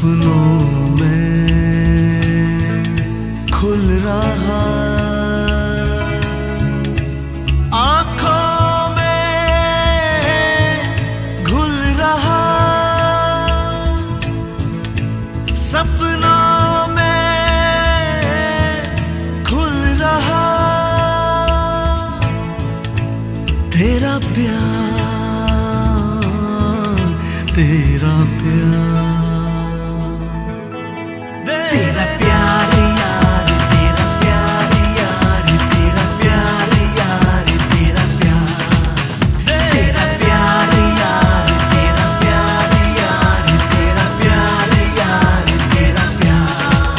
सपनों में खुल रहा, आँखों में घुल रहा, सपनों में खुल रहा। तेरा प्यार, तेरा प्यार, तेरा प्यार यार, तेरा प्यार यार, तेरा प्यार यार, तेरा प्यार, तेरा प्यार यार, तेरा प्यार यार, तेरा प्यार यार, तेरा प्यार।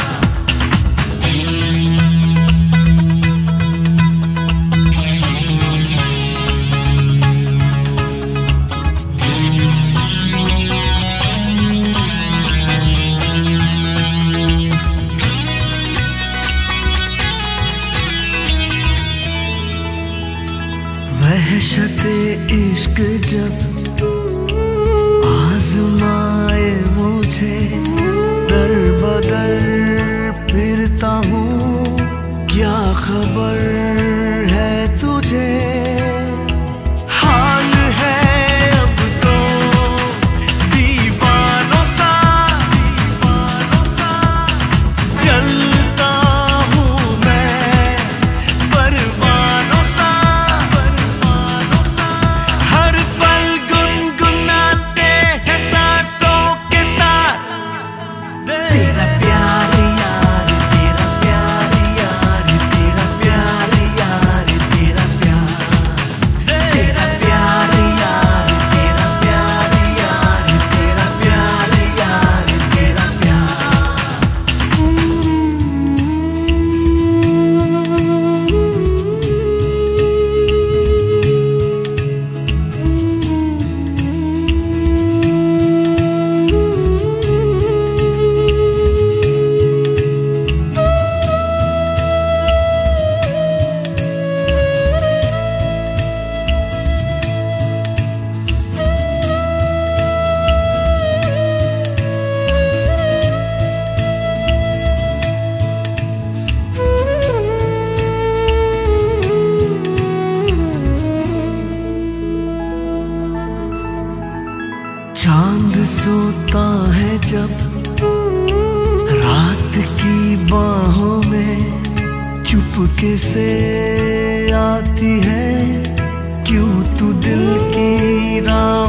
वहशते इश्क जब आजमाए मुझे, दर बदर फिरता हूँ, क्या खबर है तुझे? हाल है अब तो दीवानों सा, जलता हूँ मैं परवानों सा, हर पल गुनगुनाते हैं सांसों के तार। तेरा प्यार यार, तेरा प्यार यार, तेरा प्यार यार, तेरा प्यार, तेरा प्यार यार, तेरा प्यार यार, तेरा प्यार यार, तेरा प्यार। चांद सोता है जब रात की बाहों में, चुपके से आती है क्यों तू दिल की राह